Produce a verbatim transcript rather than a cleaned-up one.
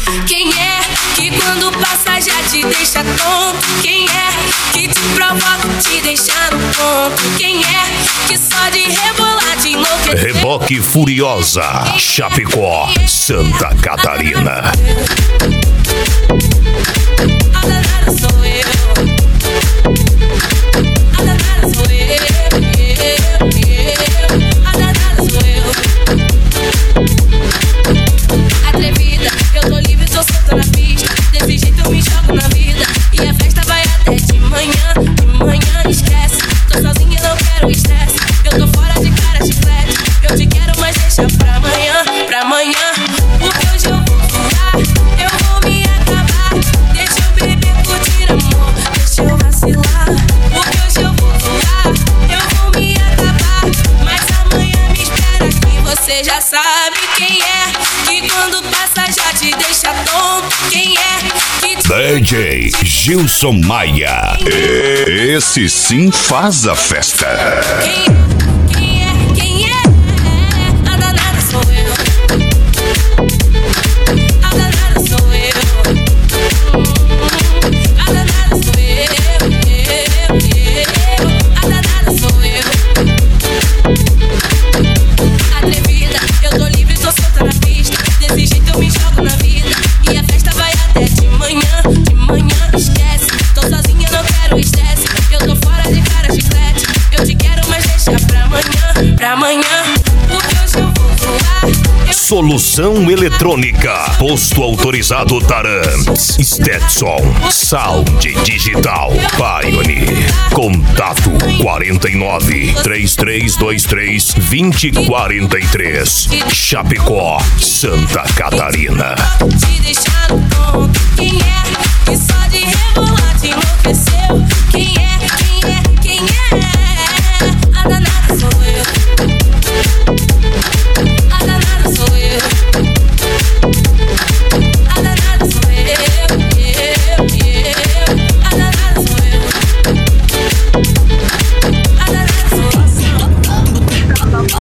Quem é que quando passa já te deixa tonto? Quem é que te provoca, te deixa no ponto? Quem é que só de rebolar te enlouquece? Reboque Furiosa, Chapecó, Santa Catarina. A danada sou eu. A danada sou eu. A danada sou eu. Atrevida, eu tô livre, tô solta na pista. Desse jeito eu me jogo na vida. E a festa vai até de manhã. De manhã esquece. Tô sozinha, não quero estresse. Eu tô fora de cara, chiclete. Eu te quero, mas deixa pra amanhã. Pra amanhã. Porque hoje eu vou voar. Eu vou me acabar. Deixa eu beber, curtir amor. Deixa eu vacilar. Porque hoje eu vou voar. Eu vou me acabar. Mas amanhã me espera aqui. Você já sabe quem é que quando passa já te deixa tonto. Quem é que te... D J Gilson Maia. Esse sim faz a festa. Quem, quem é, quem é? A danada sou eu. A danada sou eu. A danada sou eu. A danada sou eu. Atrevida, eu tô livre, tô solta na pista. Desse jeito eu me jogo na vida. E a festa vai até de manhã. De manhã esquece. Tô sozinha, não quero estresse. Eu tô fora de cara, chiclete. Eu te quero, mas deixa pra amanhã. Pra amanhã. Porque hoje eu vou voar. Eu... Solução eletrônica, posto autorizado Tarantz, Stetson, Sound Digital, Pioneer. Contato quarenta e nove, trinta e três vinte e três, vinte, quarenta e três. Chapecó, Santa Catarina.